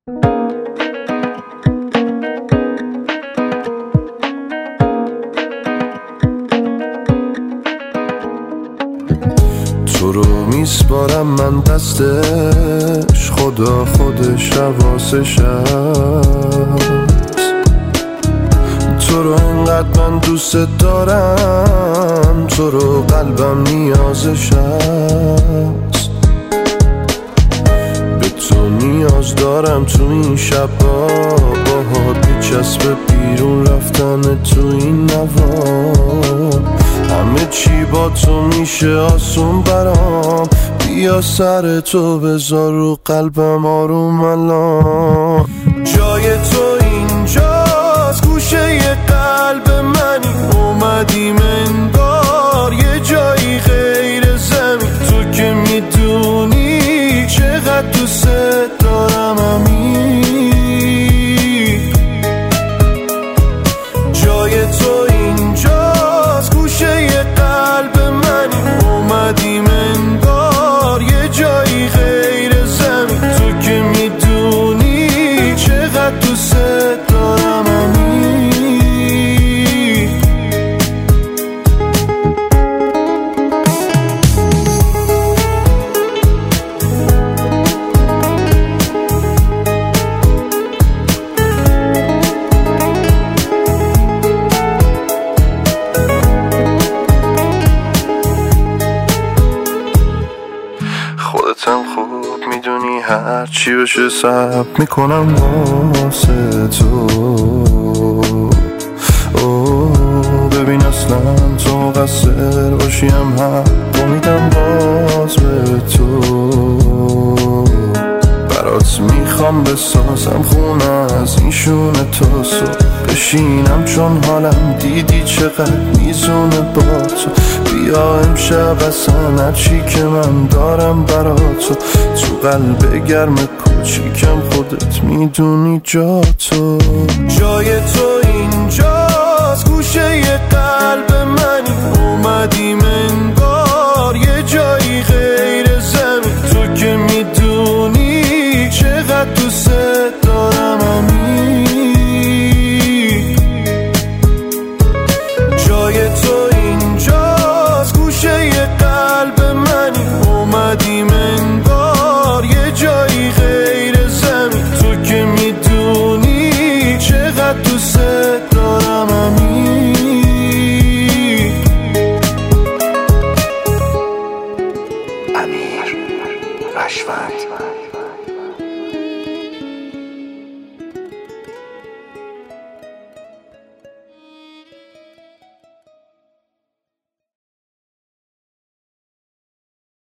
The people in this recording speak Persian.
تو رو میسپارم من دستش، خدا خودش حواسش هست. تو رو انقدر من دوست دارم، تو رو قلبم نیازش هست. به تو نیاز دارم تو این شبا، باهات میچسبه بیرون رفتن تو این نوا. همه چی با تو میشه آسون برام، بیا سر تو بذار رو قلبم آروم الان. جای تو اینجاست، گوشه ی قلب منی، اومدیم انگار یه جایی غیر زمین. تو که میدونی چقدر دوست دارم همین. جای تو اینجاست، گوشه ی قلب منی، اومدیم انگار یه جایی غیر زمین. تو که میدونی چقدر دوست دارم همین. خودتم خوب میدونی هر چی بشه صبر میکنم واسه تو. ببین اصلا تو مقصر باشیم حق میدم باز به تو. برات میخوام بسازم خونه از این شونه تا صبح بشینم، چون حالم دیدی چقدر میزونه با تو. بیا امشب اصلا هرچی که من دارم برات تو قلب گرم کوچیکم، خودت میدونی جا تو. جای تو اینجاست، گوشه ی قلب منی، اومدیم